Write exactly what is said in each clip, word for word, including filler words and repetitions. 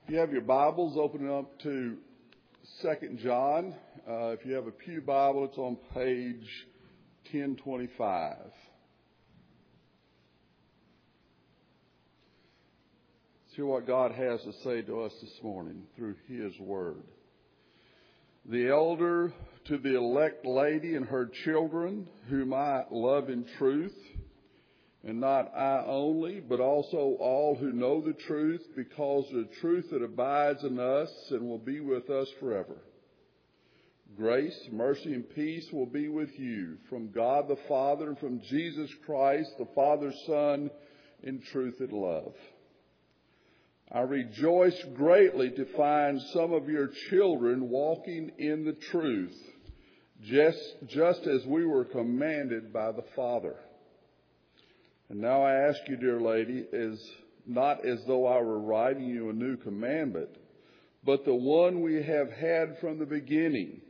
If you have your Bibles, open it up to Second John. Uh, if you have a pew Bible, it's on page ten twenty-five. Let's hear what God has to say to us this morning through His Word. The elder to the elect lady and her children, whom I love in truth, and not I only, but also all who know the truth, because the truth that abides in us and will be with us forever. Grace, mercy, and peace will be with you from God the Father and from Jesus Christ, the Father's Son, in truth and love. I rejoice greatly to find some of your children walking in the truth, just, just as we were commanded by the Father. And now I ask you, dear lady, is not as though I were writing you a new commandment, but the one we have had from the beginning,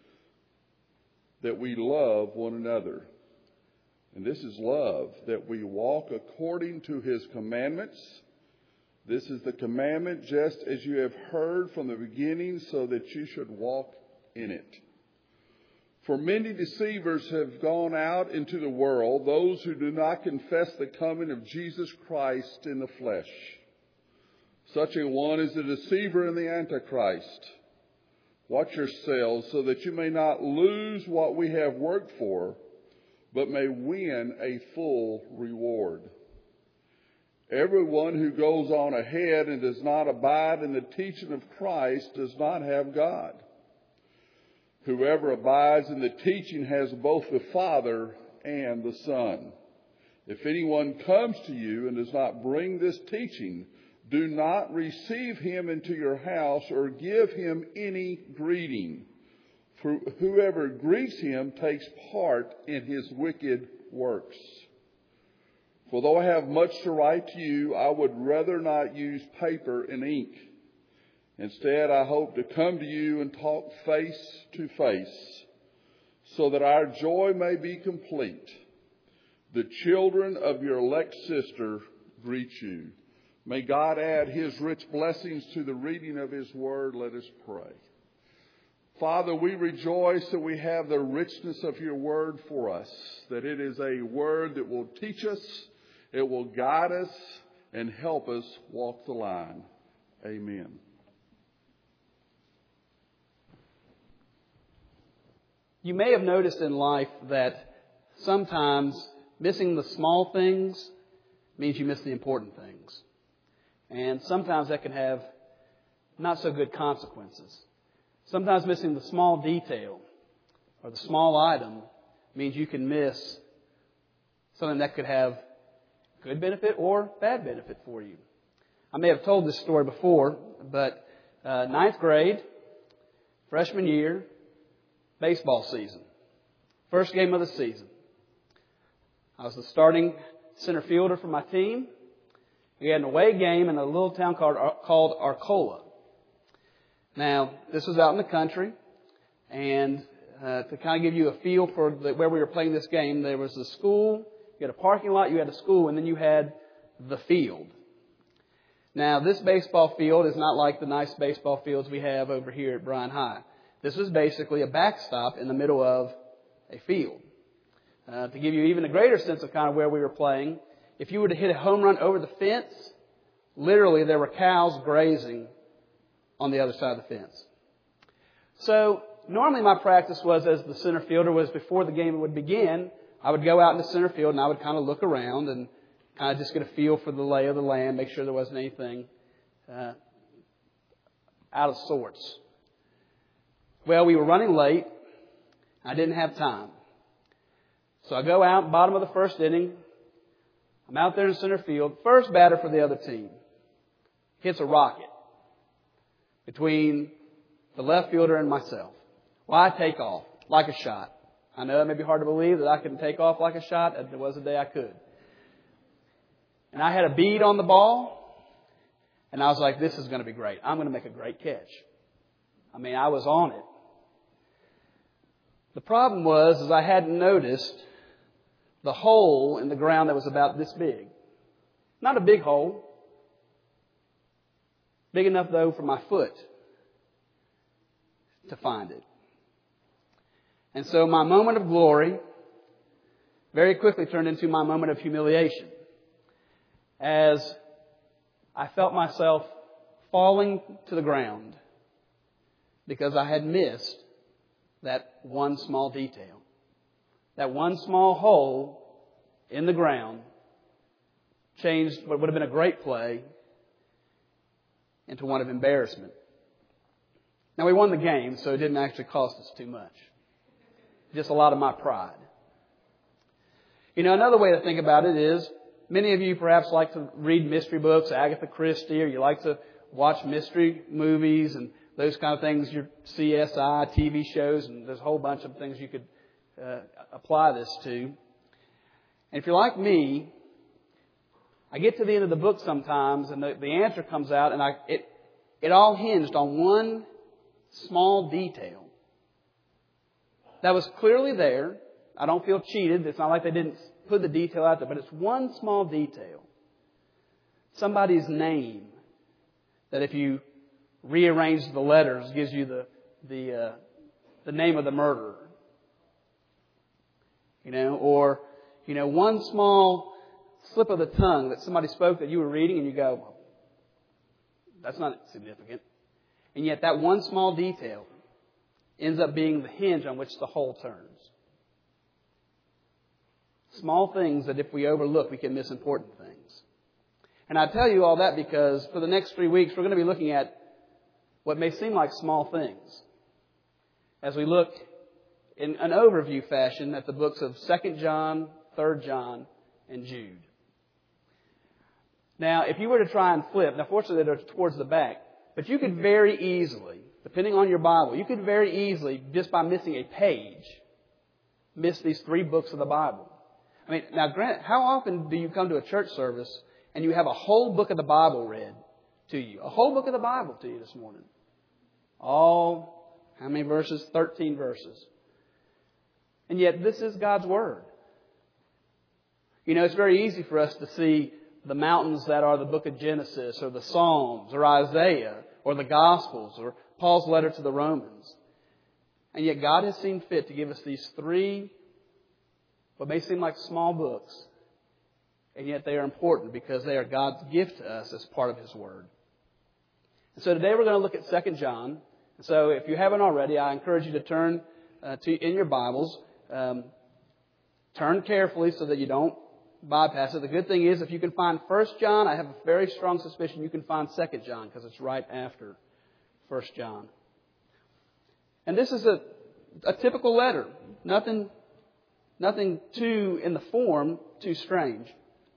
that we love one another. And this is love, that we walk according to His commandments. This is the commandment, just as you have heard from the beginning, so that you should walk in it. For many deceivers have gone out into the world, those who do not confess the coming of Jesus Christ in the flesh. Such a one is the deceiver and the Antichrist. Watch yourselves so that you may not lose what we have worked for, but may win a full reward. Everyone who goes on ahead and does not abide in the teaching of Christ does not have God. Whoever abides in the teaching has both the Father and the Son. If anyone comes to you and does not bring this teaching, do not receive him into your house or give him any greeting. For whoever greets him takes part in his wicked works. For though I have much to write to you, I would rather not use paper and ink. Instead, I hope to come to you and talk face to face, so that our joy may be complete. The children of your elect sister greet you. May God add His rich blessings to the reading of His Word. Let us pray. Father, we rejoice that we have the richness of your Word for us, that it is a Word that will teach us, it will guide us, and help us walk the line. Amen. You may have noticed in life that sometimes missing the small things means you miss the important things. And sometimes that can have not so good consequences. Sometimes missing the small detail or the small item means you can miss something that could have good benefit or bad benefit for you. I may have told this story before, but uh, ninth grade, freshman year, baseball season. First game of the season. I was the starting center fielder for my team. We had an away game in a little town called, called Arcola. Now, this was out in the country, and uh, to kind of give you a feel for the, where we were playing this game, there was a school, you had a parking lot, you had a school, and then you had the field. Now, this baseball field is not like the nice baseball fields we have over here at Bryan High. This was basically a backstop in the middle of a field. Uh, to give you even a greater sense of kind of where we were playing, if you were to hit a home run over the fence, literally there were cows grazing on the other side of the fence. So normally my practice was, as the center fielder, was before the game would begin, I would go out in the center field and I would kind of look around and kind of just get a feel for the lay of the land, make sure there wasn't anything uh, out of sorts. Well, we were running late. I didn't have time. So I go out, bottom of the first inning. I'm out there in center field. First batter for the other team hits a rocket between the left fielder and myself. Well, I take off like a shot. I know it may be hard to believe that I can take off like a shot. There was a day I could. And I had a bead on the ball. And I was like, this is going to be great. I'm going to make a great catch. I mean, I was on it. The problem was, is I hadn't noticed the hole in the ground that was about this big. Not a big hole, big enough, though, for my foot to find it. And so my moment of glory very quickly turned into my moment of humiliation as I felt myself falling to the ground because I had missed that one small detail. That one small hole in the ground changed what would have been a great play into one of embarrassment. Now, we won the game, so it didn't actually cost us too much. Just a lot of my pride. You know, another way to think about it is, many of you perhaps like to read mystery books, Agatha Christie, or you like to watch mystery movies and those kind of things, your C S I, T V shows, and there's a whole bunch of things you could uh, apply this to. And if you're like me, I get to the end of the book sometimes, and the, the answer comes out, and I it it all hinged on one small detail that was clearly there. I don't feel cheated. It's not like they didn't put the detail out there, but it's one small detail. Somebody's name that if you rearrange the letters gives you the the uh, the name of the murderer. You know, or you know, one small slip of the tongue that somebody spoke that you were reading and you go, well, that's not significant. And yet that one small detail ends up being the hinge on which the whole turns. Small things that if we overlook, we can miss important things. And I tell you all that because for the next three weeks, we're going to be looking at what may seem like small things as we look in an overview fashion at the books of Second John, Third John, and Jude. Now, if you were to try and flip, now fortunately they're towards the back, but you could very easily, depending on your Bible, you could very easily, just by missing a page, miss these three books of the Bible. I mean, now, Grant, how often do you come to a church service and you have a whole book of the Bible read to you? A whole book of the Bible to you this morning. All, how many verses? Thirteen verses. And yet, this is God's Word. You know, it's very easy for us to see the mountains that are the book of Genesis, or the Psalms, or Isaiah, or the Gospels, or Paul's letter to the Romans. And yet, God has seen fit to give us these three what may seem like small books, and yet they are important because they are God's gift to us as part of His Word. And so today we're going to look at Second John. So if you haven't already, I encourage you to turn uh, to in your Bibles. Um, turn carefully so that you don't bypass it. The good thing is if you can find First John, I have a very strong suspicion you can find Second John because it's right after First John. And this is a, a typical letter. Nothing... Nothing too, in the form, too strange.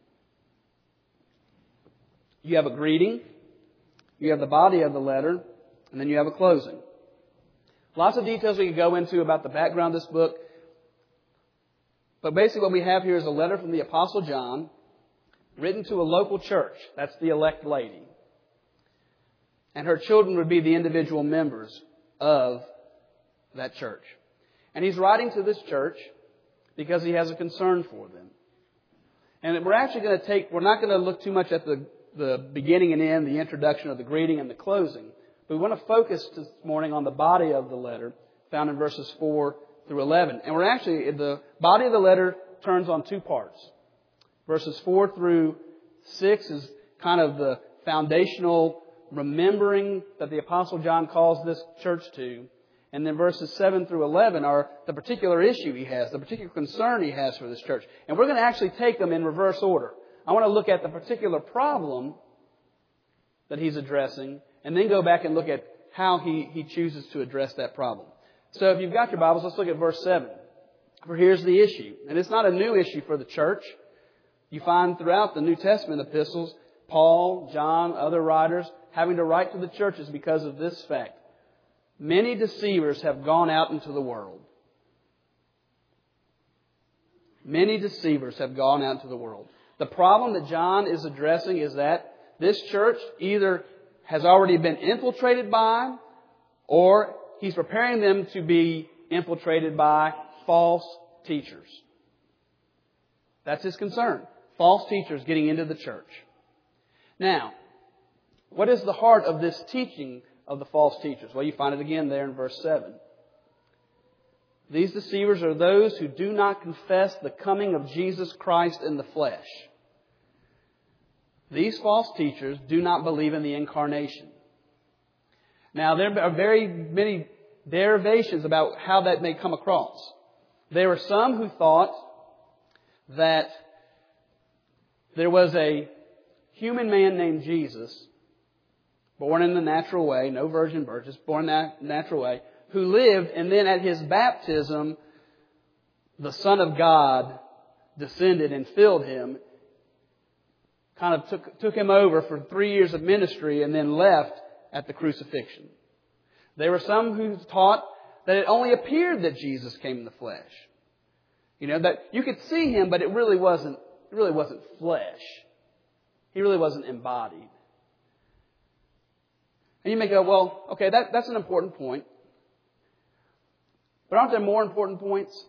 You have a greeting, you have the body of the letter, and then you have a closing. Lots of details we could go into about the background of this book. But basically what we have here is a letter from the Apostle John, written to a local church. That's the elect lady. And her children would be the individual members of that church. And he's writing to this church because he has a concern for them. And we're actually going to take, we're not going to look too much at the, the beginning and end, the introduction of the greeting and the closing. But we want to focus this morning on the body of the letter found in verses four through eleven. And we're actually, the body of the letter turns on two parts. Verses four through six is kind of the foundational remembering that the Apostle John calls this church to. And then verses seven through eleven are the particular issue he has, the particular concern he has for this church. And we're going to actually take them in reverse order. I want to look at the particular problem that he's addressing and then go back and look at how he, he chooses to address that problem. So if you've got your Bibles, let's look at verse seven. For here's the issue. And it's not a new issue for the church. You find throughout the New Testament epistles, Paul, John, other writers having to write to the churches because of this fact. Many deceivers have gone out into the world. Many deceivers have gone out into the world. The problem that John is addressing is that this church either has already been infiltrated by, or he's preparing them to be infiltrated by false teachers. That's his concern. False teachers getting into the church. Now, What is the heart of this teaching of the false teachers? Well, you find it again there in verse seven. These deceivers are those who do not confess the coming of Jesus Christ in the flesh. These false teachers do not believe in the incarnation. Now, there are very many derivations about how that may come across. There were some who thought that there was a human man named Jesus, born in the natural way, no virgin birth, just born in the natural way, who lived, and then at His baptism, the Son of God descended and filled Him, kind of took, took Him over for three years of ministry and then left at the crucifixion. There were some who taught that it only appeared that Jesus came in the flesh. You know, that you could see Him, but it really wasn't, it really wasn't flesh. He really wasn't embodied. And you may go, well, okay, that, that's an important point. But aren't there more important points?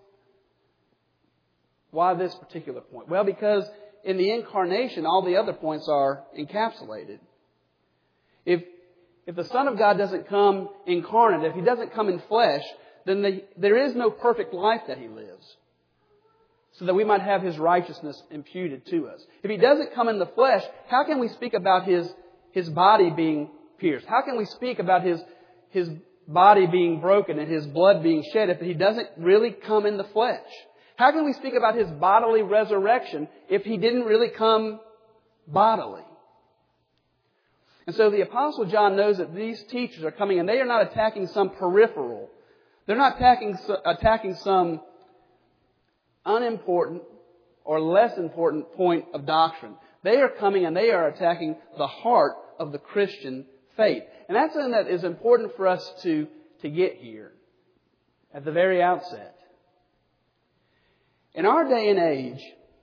Why this particular point? Well, because in the incarnation, all the other points are encapsulated. If if the Son of God doesn't come incarnate, if He doesn't come in flesh, then the, there is no perfect life that He lives, so that we might have His righteousness imputed to us. If He doesn't come in the flesh, how can we speak about His His body being pierced? How can we speak about His His body being broken and His blood being shed if He doesn't really come in the flesh? How can we speak about His bodily resurrection if He didn't really come bodily? And so the Apostle John knows that these teachers are coming, and they are not attacking some peripheral. They're not attacking, attacking some unimportant or less important point of doctrine. They are coming and they are attacking the heart of the Christian faith. And that's something that is important for us to, to get here at the very outset. In our day and age,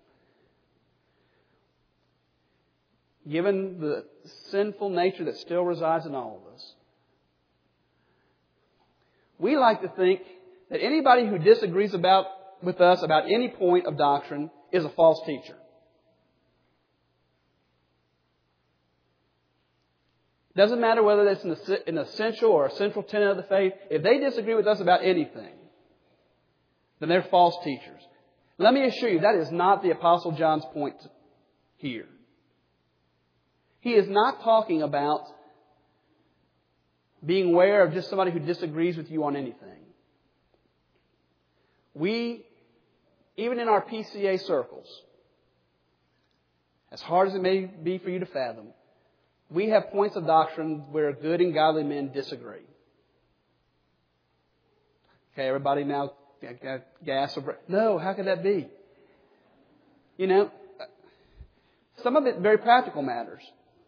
given the sinful nature that still resides in all of us, we like to think that anybody who disagrees about with us about any point of doctrine is a false teacher. Doesn't matter whether it's an essential or a central tenet of the faith. If they disagree with us about anything, then they're false teachers. Let me assure you, that is not the Apostle John's point here. He is not talking about being aware of just somebody who disagrees with you on anything. We, even in our P C A circles, as hard as it may be for you to fathom, we have points of doctrine where good and godly men disagree. Okay, everybody now gas or breath. No, how could that be? You know, some of it very practical matters.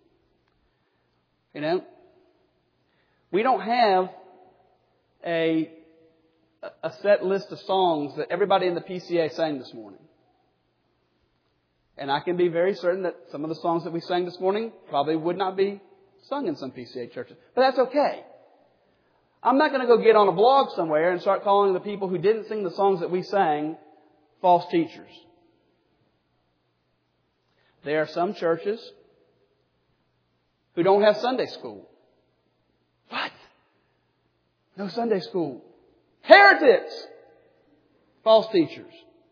You know, we don't have a a set list of songs that everybody in the P C A sang this morning. And I can be very certain that some of the songs that we sang this morning probably would not be sung in some P C A churches. But that's okay. I'm not going to go get on a blog somewhere and start calling the people who didn't sing the songs that we sang false teachers. There are some churches who don't have Sunday school. What? No Sunday school. Heretics! False teachers.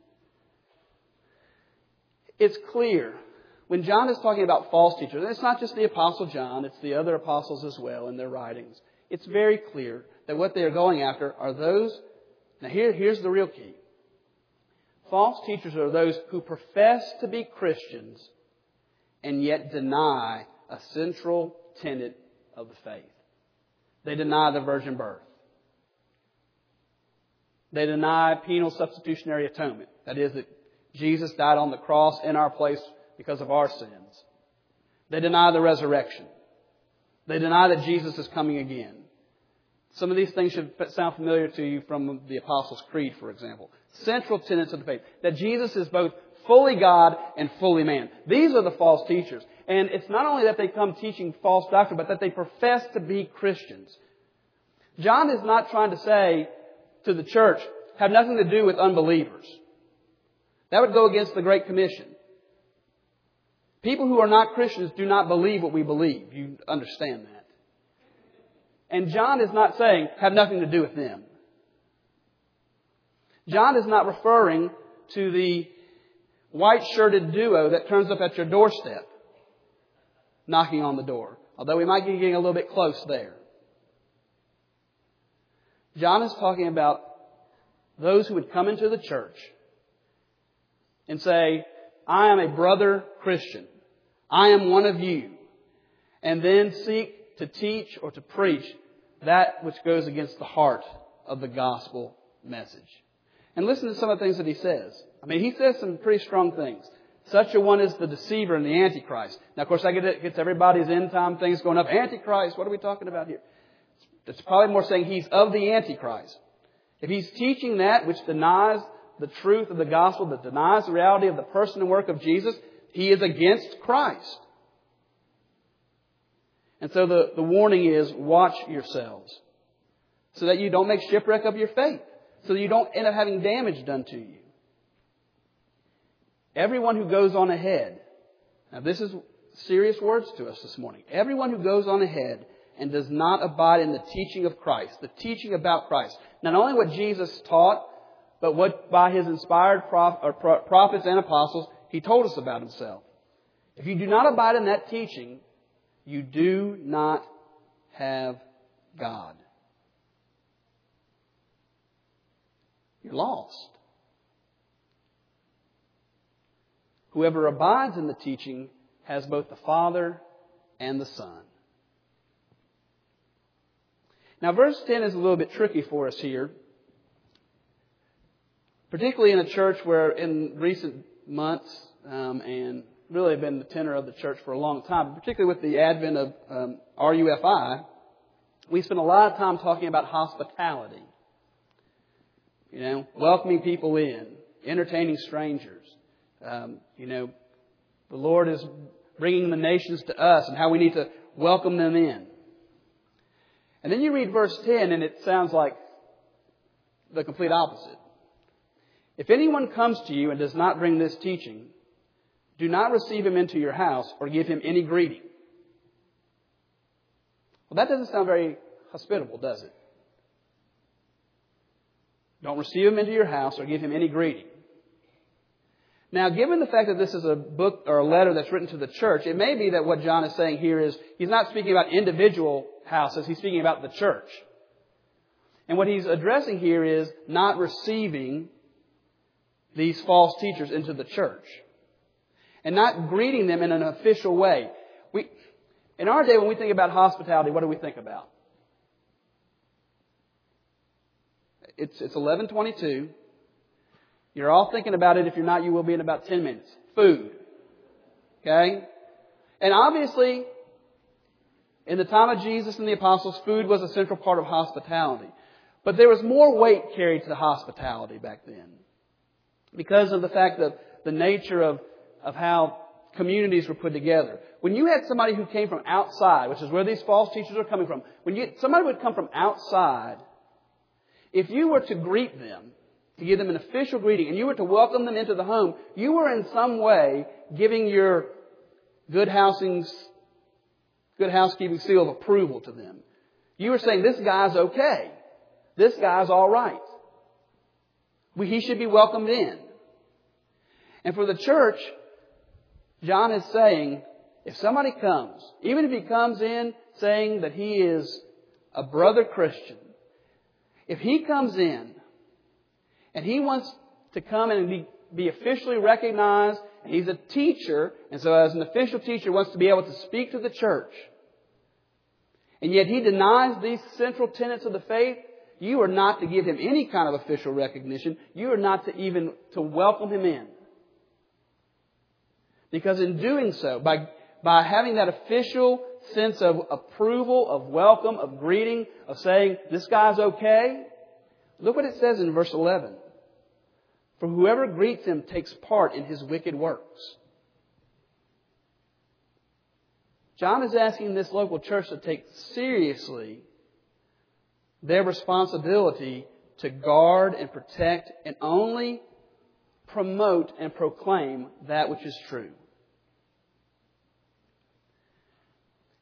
It's clear when John is talking about false teachers, and it's not just the Apostle John, it's the other apostles as well in their writings. It's very clear that what they are going after are those. Now here, here's the real key. False teachers are those who profess to be Christians and yet deny a central tenet of the faith. They deny the virgin birth. They deny penal substitutionary atonement. That is, that Jesus died on the cross in our place because of our sins. They deny the resurrection. They deny that Jesus is coming again. Some of these things should sound familiar to you from the Apostles' Creed, for example. Central tenets of the faith. That Jesus is both fully God and fully man. These are the false teachers. And it's not only that they come teaching false doctrine, but that they profess to be Christians. John is not trying to say to the church, have nothing to do with unbelievers. That would go against the Great Commission. People who are not Christians do not believe what we believe. You understand that. And John is not saying, have nothing to do with them. John is not referring to the white-shirted duo that turns up at your doorstep, knocking on the door. Although we might be getting a little bit close there. John is talking about those who would come into the church and say, I am a brother Christian. I am one of you. And then seek to teach or to preach that which goes against the heart of the gospel message. And listen to some of the things that he says. I mean, he says some pretty strong things. Such a one is the deceiver and the Antichrist. Now, of course, I get it gets everybody's end time things going up. Antichrist, what are we talking about here? It's probably more saying he's of the Antichrist. If he's teaching that which denies the truth of the gospel, that denies the reality of the person and work of Jesus, he is against Christ. And so the, the warning is, watch yourselves, so that you don't make shipwreck of your faith, so that you don't end up having damage done to you. Everyone who goes on ahead, now this is serious words to us this morning. Everyone who goes on ahead and does not abide in the teaching of Christ, the teaching about Christ, not only what Jesus taught, but what by His inspired prof, or pro, prophets and apostles, He told us about Himself. If you do not abide in that teaching, you do not have God. You're lost. Whoever abides in the teaching has both the Father and the Son. Now, verse ten is a little bit tricky for us here, particularly in a church where in recent months, um, and really been the tenor of the church for a long time, particularly with the advent of um, R U F I, we spend a lot of time talking about hospitality. You know, welcoming people in, entertaining strangers. Um, you know, the Lord is bringing the nations to us and how we need to welcome them in. And then you read verse ten and it sounds like the complete opposite. If anyone comes to you and does not bring this teaching, do not receive him into your house or give him any greeting. Well, that doesn't sound very hospitable, does it? Don't receive him into your house or give him any greeting. Now, given the fact that this is a book or a letter that's written to the church, it may be that what John is saying here is he's not speaking about individual houses, he's speaking about the church. And what he's addressing here is not receiving these false teachers into the church. And not greeting them in an official way. We, in our day, when we think about hospitality, what do we think about? It's, it's eleven twenty-two. You're all thinking about it. If you're not, you will be in about ten minutes. Food. Okay? And obviously, in the time of Jesus and the apostles, food was a central part of hospitality. But there was more weight carried to hospitality back then. Because of the fact that the nature of, of how communities were put together. When you had somebody who came from outside, which is where these false teachers are coming from, when you, somebody would come from outside, if you were to greet them, to give them an official greeting, and you were to welcome them into the home, you were in some way giving your good housing, good housekeeping seal of approval to them. You were saying, this guy's okay. This guy's all right. We, he should be welcomed in. And for the church, John is saying, if somebody comes, even if he comes in saying that he is a brother Christian, if he comes in and he wants to come and be, be officially recognized, and he's a teacher, and so as an official teacher wants to be able to speak to the church, and yet he denies these central tenets of the faith, you are not to give him any kind of official recognition. You are not to even to welcome him in. Because in doing so, by, by having that official sense of approval, of welcome, of greeting, of saying, this guy's okay, look what it says in verse eleven. For whoever greets him takes part in his wicked works. John is asking this local church to take seriously their responsibility to guard and protect and only promote and proclaim that which is true.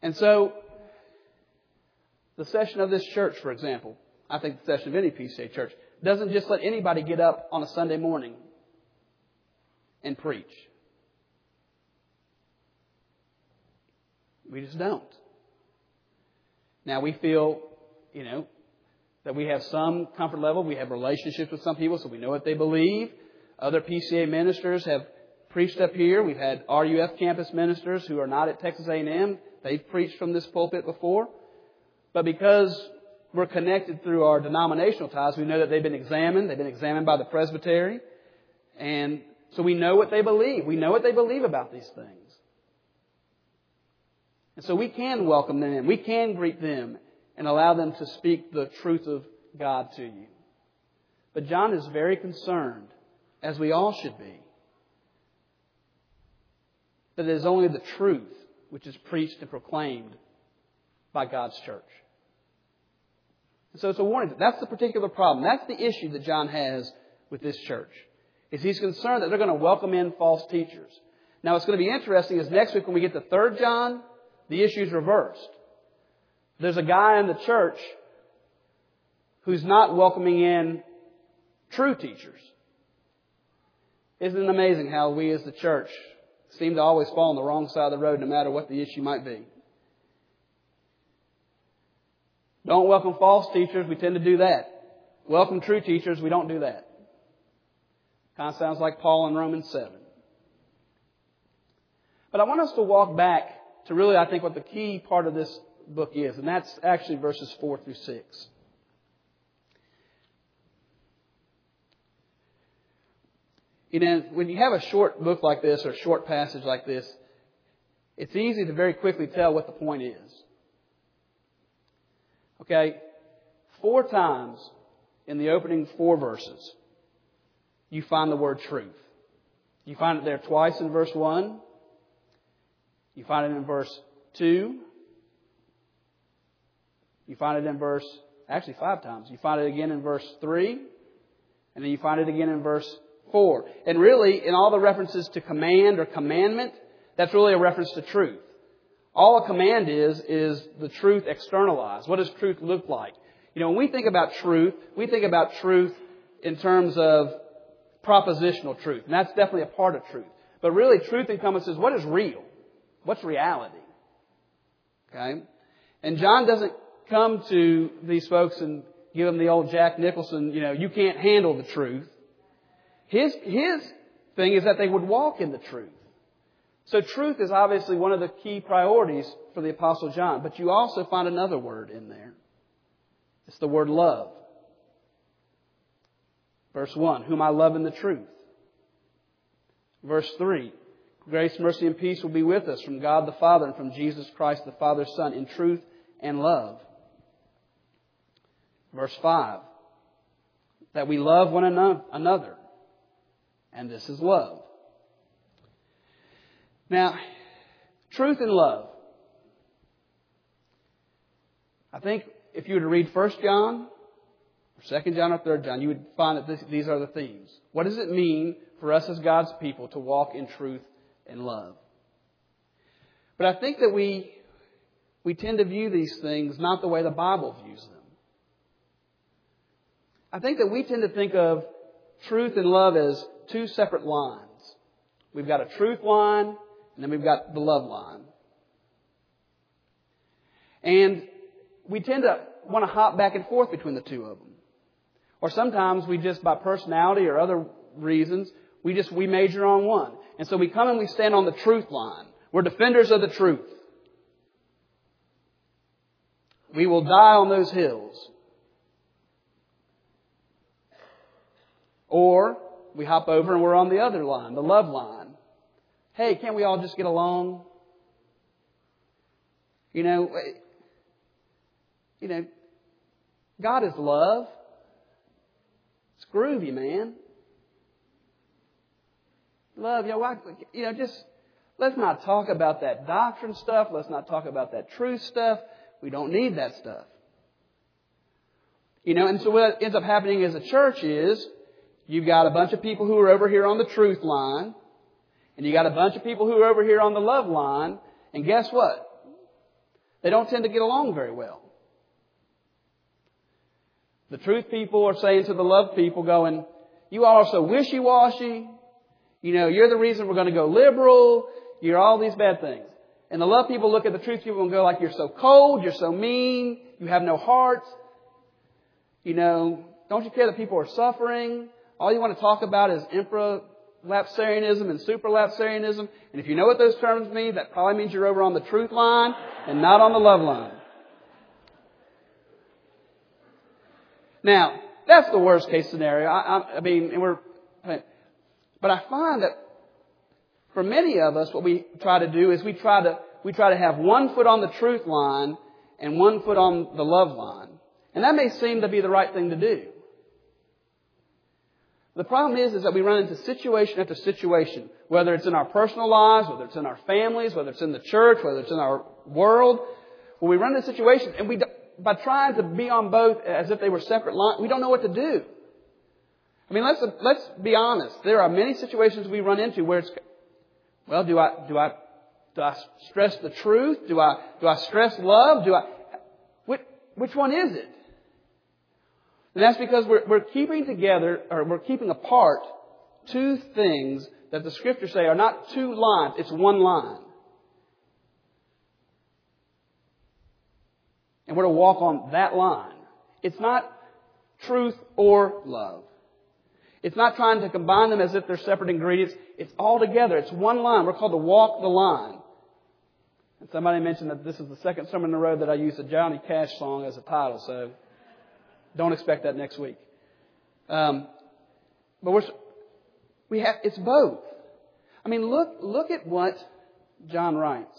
And so, the session of this church, for example, I think the session of any P C A church, doesn't just let anybody get up on a Sunday morning and preach. We just don't. Now, we feel, you know, that we have some comfort level. We have relationships with some people, so we know what they believe. Other P C A ministers have preached up here. We've had R U F campus ministers who are not at Texas A and M. They've preached from this pulpit before. But because we're connected through our denominational ties, we know that they've been examined. They've been examined by the presbytery. And so we know what they believe. We know what they believe about these things. And so we can welcome them in. We can greet them and allow them to speak the truth of God to you. But John is very concerned, as we all should be, that it is only the truth which is preached and proclaimed by God's church. And so it's a warning. That's the particular problem. That's the issue that John has with this church. Is he's concerned that they're going to welcome in false teachers. Now, what's going to be interesting is next week when we get to Third John, the issue is reversed. There's a guy in the church who's not welcoming in true teachers. Isn't it amazing how we as the church seem to always fall on the wrong side of the road no matter what the issue might be? Don't welcome false teachers. We tend to do that. Welcome true teachers. We don't do that. Kind of sounds like Paul in Romans seven. But I want us to walk back to really, I think, what the key part of this book is. And that's actually verses four through six. You know, when you have a short book like this or a short passage like this, it's easy to very quickly tell what the point is. Okay? Four times in the opening four verses, you find the word truth. You find it there twice in verse one. You find it in verse two. You find it in verse, actually five times. You find it again in verse three. And then you find it again in verse four. And really, in all the references to command or commandment, that's really a reference to truth. All a command is, is the truth externalized. What does truth look like? You know, when we think about truth, we think about truth in terms of propositional truth. And that's definitely a part of truth. But really, truth encompasses what is real. What's reality? Okay? And John doesn't come to these folks and give them the old Jack Nicholson, you know, you can't handle the truth. His, his thing is that they would walk in the truth. So truth is obviously one of the key priorities for the Apostle John. But you also find another word in there. It's the word love. Verse one, whom I love in the truth. Verse three, grace, mercy, and peace will be with us from God the Father and from Jesus Christ the Father's Son in truth and love. Verse five, that we love one another. And this is love. Now, truth and love. I think if you were to read First John, or Second John, or Third John, you would find that this, these are the themes. What does it mean for us as God's people to walk in truth and love? But I think that we, we tend to view these things not the way the Bible views them. I think that we tend to think of truth and love as two separate lines. We've got a truth line, and then we've got the love line. And we tend to want to hop back and forth between the two of them. Or sometimes we just, by personality or other reasons, we just, we major on one. And so we come and we stand on the truth line. We're defenders of the truth. We will die on those hills. Or we hop over and we're on the other line, the love line. Hey, can't we all just get along? You know, you know, God is love. It's groovy, man. Love, you know, why, you know, just let's not talk about that doctrine stuff. Let's not talk about that truth stuff. We don't need that stuff. You know, and so what ends up happening as a church is you've got a bunch of people who are over here on the truth line, and you got a bunch of people who are over here on the love line, and guess what? They don't tend to get along very well. The truth people are saying to the love people, going, you all are so wishy-washy. You know, you're the reason we're going to go liberal. You're all these bad things. And the love people look at the truth people and go like, you're so cold, you're so mean, you have no heart. You know, don't you care that people are suffering? All you want to talk about is infralapsarianism and supralapsarianism. And if you know what those terms mean, that probably means you're over on the truth line and not on the love line. Now, that's the worst case scenario. I, I, I mean, and we're, but I find that for many of us, what we try to do is we try to we try to have one foot on the truth line and one foot on the love line, and that may seem to be the right thing to do. The problem is, is that we run into situation after situation, whether it's in our personal lives, whether it's in our families, whether it's in the church, whether it's in our world, where we run into situations and we. By trying to be on both as if they were separate lines, we don't know what to do. I mean, let's let's be honest. There are many situations we run into where it's, well, do I do I do I stress the truth? Do I do I stress love? Do I which which one is it? And that's because we're we're keeping together or we're keeping apart two things that the Scriptures say are not two lines; it's one line. And we're to walk on that line. It's not truth or love. It's not trying to combine them as if they're separate ingredients. It's all together. It's one line. We're called to walk the line. And somebody mentioned that this is the second sermon in a row that I used a Johnny Cash song as a title, so don't expect that next week. Um, but we're, we have, it's both. I mean, look, look at what John writes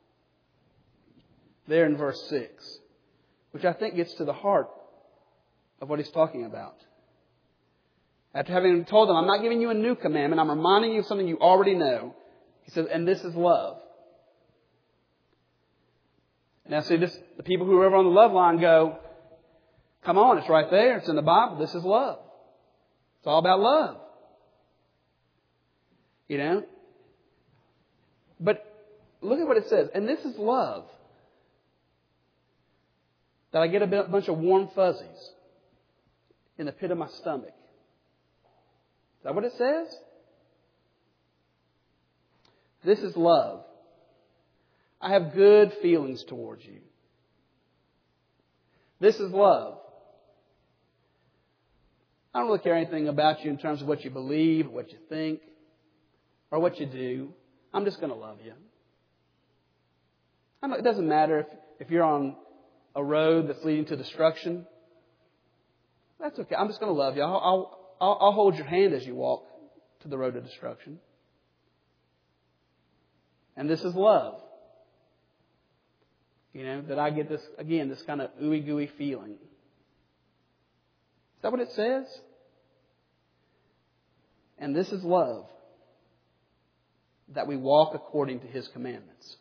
there in verse six. Which I think gets to the heart of what he's talking about. After having told them, I'm not giving you a new commandment, I'm reminding you of something you already know. He says, and this is love. Now see, this, the people who are over on the love line go, come on, it's right there, it's in the Bible, this is love. It's all about love. You know? But look at what it says, and this is love. That I get a bunch of warm fuzzies in the pit of my stomach. Is that what it says? This is love. I have good feelings towards you. This is love. I don't really care anything about you in terms of what you believe, what you think, or what you do. I'm just going to love you. I'm not, it doesn't matter if, if you're on a road that's leading to destruction. That's okay. I'm just going to love you. I'll, I'll, I'll hold your hand as you walk to the road to destruction. And this is love. You know, that I get this, again, this kind of ooey gooey feeling. Is that what it says? And this is love. That we walk according to His commandments.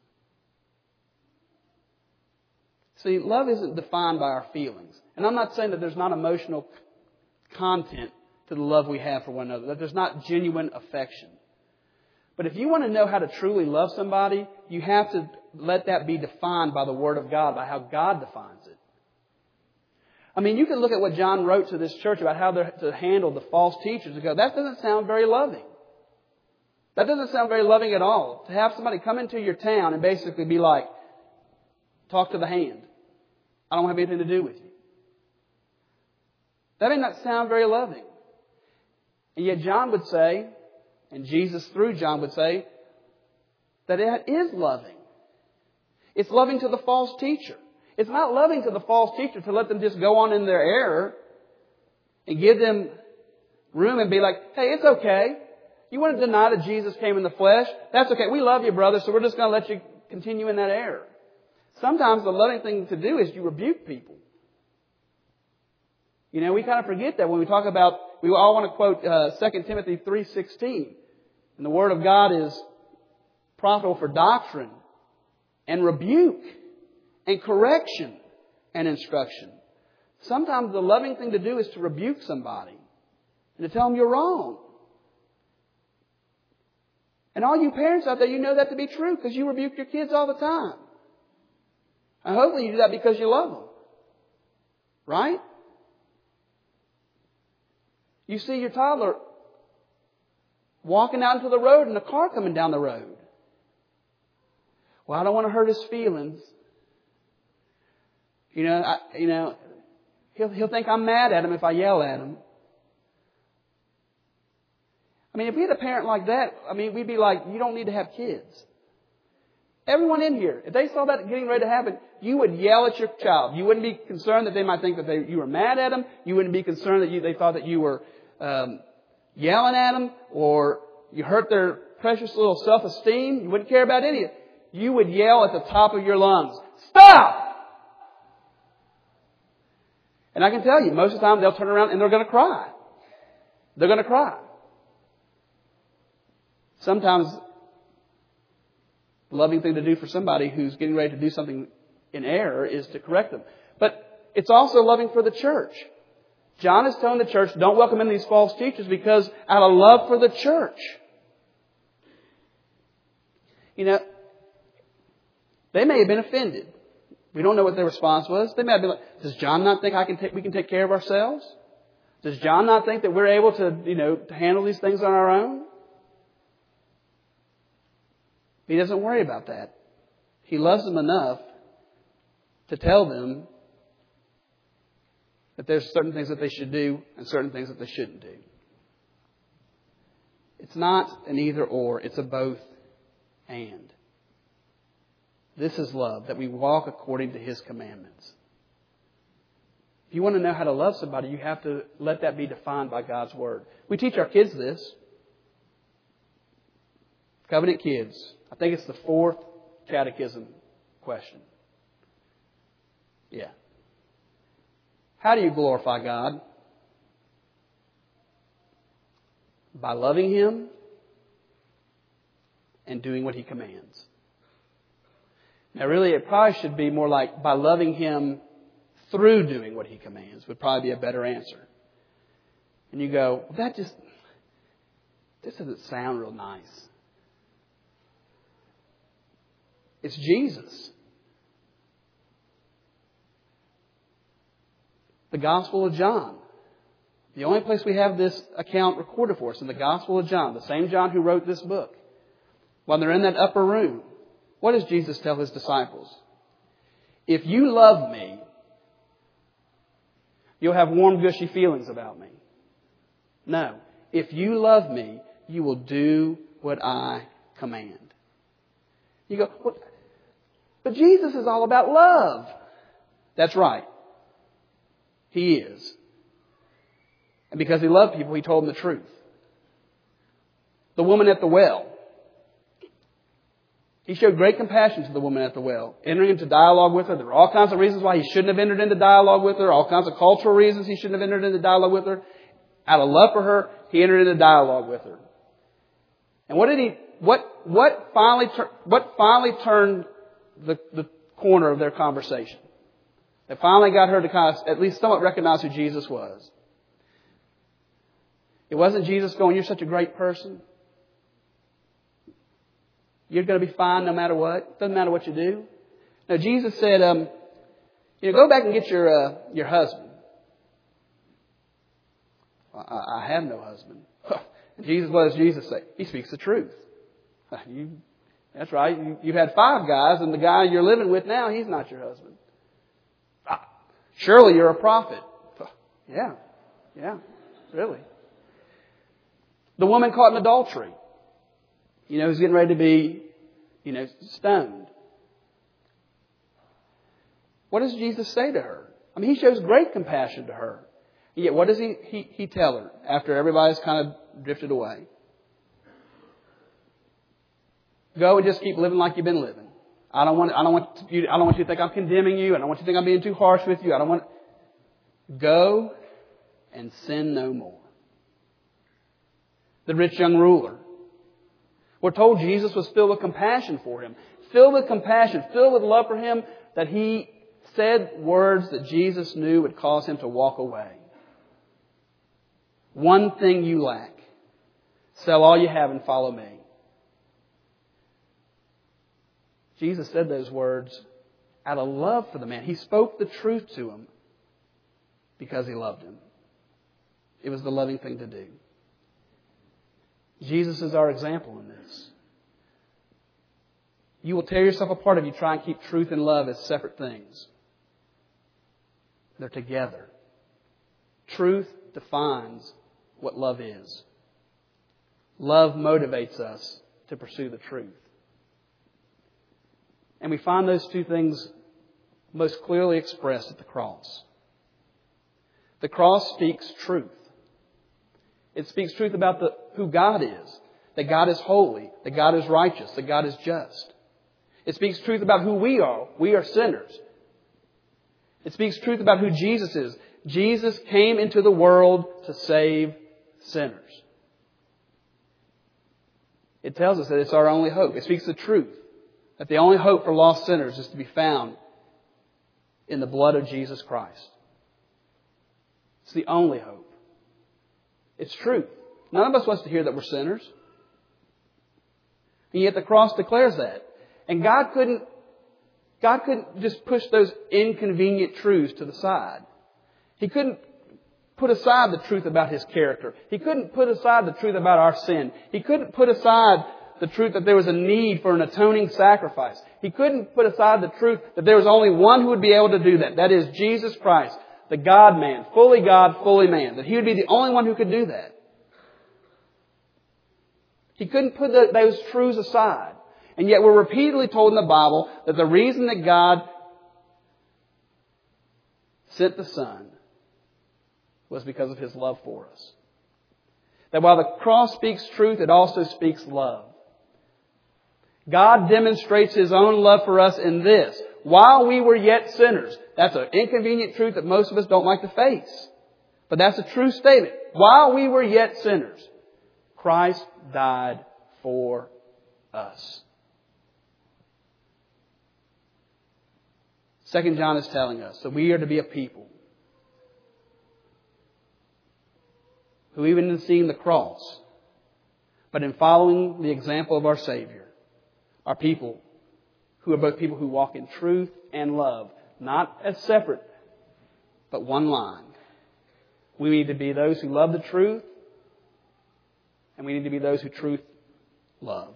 See, love isn't defined by our feelings. And I'm not saying that there's not emotional content to the love we have for one another, that there's not genuine affection. But if you want to know how to truly love somebody, you have to let that be defined by the Word of God, by how God defines it. I mean, you can look at what John wrote to this church about how they're to handle the false teachers and go, that doesn't sound very loving. That doesn't sound very loving at all. To have somebody come into your town and basically be like, talk to the hand. I don't have anything to do with you. That may not sound very loving. And yet John would say, and Jesus through John would say, that it is loving. It's loving to the false teacher. It's not loving to the false teacher to let them just go on in their error and give them room and be like, hey, it's okay. You want to deny that Jesus came in the flesh? That's okay. We love you, brother, so we're just going to let you continue in that error. Sometimes the loving thing to do is you rebuke people. You know, we kind of forget that when we talk about, we all want to quote uh, Second Timothy three sixteen. And the Word of God is profitable for doctrine and rebuke and correction and instruction. Sometimes the loving thing to do is to rebuke somebody and to tell them you're wrong. And all you parents out there, you know that to be true because you rebuke your kids all the time. And hopefully you do that because you love them. Right? You see your toddler walking out into the road and a car coming down the road. Well, I don't want to hurt his feelings. You know, I, you know, he'll he'll think I'm mad at him if I yell at him. I mean, if we had a parent like that, I mean, we'd be like, you don't need to have kids. Everyone in here, if they saw that getting ready to happen, you would yell at your child. You wouldn't be concerned that they might think that they, you were mad at them. You wouldn't be concerned that you, they thought that you were um, yelling at them or you hurt their precious little self-esteem. You wouldn't care about any of it. You would yell at the top of your lungs, stop! And I can tell you, most of the time they'll turn around and they're going to cry. They're going to cry. Sometimes the loving thing to do for somebody who's getting ready to do something in error is to correct them. But it's also loving for the church. John is telling the church, don't welcome in these false teachers because out of love for the church. You know, they may have been offended. We don't know what their response was. They may have been like, does John not think I can take, we can take care of ourselves? Does John not think that we're able to, you know, to handle these things on our own? He doesn't worry about that. He loves them enough to tell them that there's certain things that they should do and certain things that they shouldn't do. It's not an either or, it's a both and. This is love, that we walk according to His commandments. If you want to know how to love somebody, you have to let that be defined by God's Word. We teach our kids this. Covenant kids. I think it's the fourth catechism question. Yeah. How do you glorify God? By loving Him and doing what He commands. Now really it probably should be more like by loving Him through doing what He commands would probably be a better answer. And you go, well, that just, this doesn't sound real nice. It's Jesus. The Gospel of John. The only place we have this account recorded for us in the Gospel of John, the same John who wrote this book. When they're in that upper room, what does Jesus tell His disciples? If you love me, you'll have warm, gushy feelings about me. No. If you love me, you will do what I command. You go, well, but Jesus is all about love. That's right. He is. And because He loved people, He told them the truth. The woman at the well. He showed great compassion to the woman at the well, entering into dialogue with her. There were all kinds of reasons why He shouldn't have entered into dialogue with her, all kinds of cultural reasons He shouldn't have entered into dialogue with her. Out of love for her, He entered into dialogue with her. And what did He, what, what finally, what finally turned the, the corner of their conversation? That finally got her to kind of at least somewhat recognize who Jesus was. It wasn't Jesus going, you're such a great person. You're going to be fine no matter what. Doesn't matter what you do. No, Jesus said, um, you know, go back and get your uh, your husband. I, I have no husband. And Jesus, what does Jesus say? He speaks the truth. You, that's right. You, you've had five guys, and the guy you're living with now, he's not your husband. Ah, surely you're a prophet. Yeah, yeah, really. The woman caught in adultery. You know, who's getting ready to be, you know, stoned. What does Jesus say to her? I mean, He shows great compassion to her. And yet, what does he, he, he tell her after everybody's kind of drifted away? Go and just keep living like you've been living. I don't want, I don't want you, I don't want you to think I'm condemning you. I don't want you to think I'm being too harsh with you. I don't want, go and sin no more. The rich young ruler. We're told Jesus was filled with compassion for him. Filled with compassion, filled with love for him, that He said words that Jesus knew would cause him to walk away. One thing you lack. Sell all you have and follow me. Jesus said those words out of love for the man. He spoke the truth to him because he loved him. It was the loving thing to do. Jesus is our example in this. You will tear yourself apart if you try and keep truth and love as separate things. They're together. Truth defines what love is. Love motivates us to pursue the truth. And we find those two things most clearly expressed at the cross. The cross speaks truth. It speaks truth about the, who God is. That God is holy. That God is righteous. That God is just. It speaks truth about who we are. We are sinners. It speaks truth about who Jesus is. Jesus came into the world to save sinners. It tells us that it's our only hope. It speaks the truth. That the only hope for lost sinners is to be found in the blood of Jesus Christ. It's the only hope. It's truth. None of us wants to hear that we're sinners. And yet the cross declares that. And God couldn't, God couldn't just push those inconvenient truths to the side. He couldn't put aside the truth about His character. He couldn't put aside the truth about our sin. He couldn't put aside the truth that there was a need for an atoning sacrifice. He couldn't put aside the truth that there was only one who would be able to do that. That is Jesus Christ, the God-man, fully God, fully man. That He would be the only one who could do that. He couldn't put the, those truths aside. And yet we're repeatedly told in the Bible that the reason that God sent the Son was because of His love for us. That while the cross speaks truth, it also speaks love. God demonstrates His own love for us in this. While we were yet sinners. That's an inconvenient truth that most of us don't like to face. But that's a true statement. While we were yet sinners, Christ died for us. Second John is telling us that we are to be a people who, even in seeing the cross, but in following the example of our Savior, are people who are both people who walk in truth and love, not as separate, but one line. We need to be those who love the truth, and we need to be those who truth love.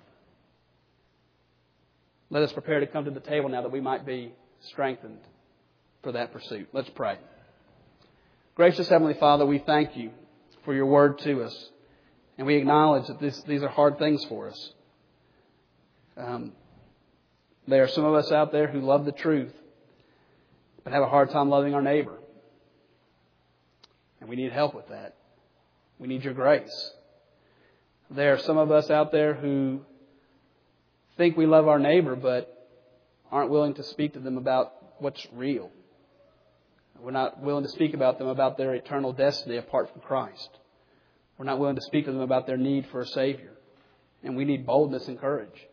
Let us prepare to come to the table now that we might be strengthened for that pursuit. Let's pray. Gracious Heavenly Father, we thank You for Your word to us. And we acknowledge that this, these are hard things for us. Um, there are some of us out there who love the truth, but have a hard time loving our neighbor. And we need help with that. We need Your grace. There are some of us out there who think we love our neighbor, but aren't willing to speak to them about what's real. We're not willing to speak about them about their eternal destiny apart from Christ. We're not willing to speak to them about their need for a Savior. And we need boldness and courage.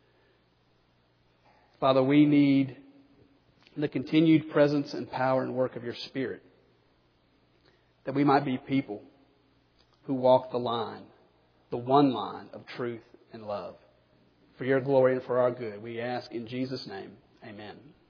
Father, we need the continued presence and power and work of Your Spirit, that we might be people who walk the line, the one line of truth and love. For Your glory and for our good, we ask in Jesus' name, amen.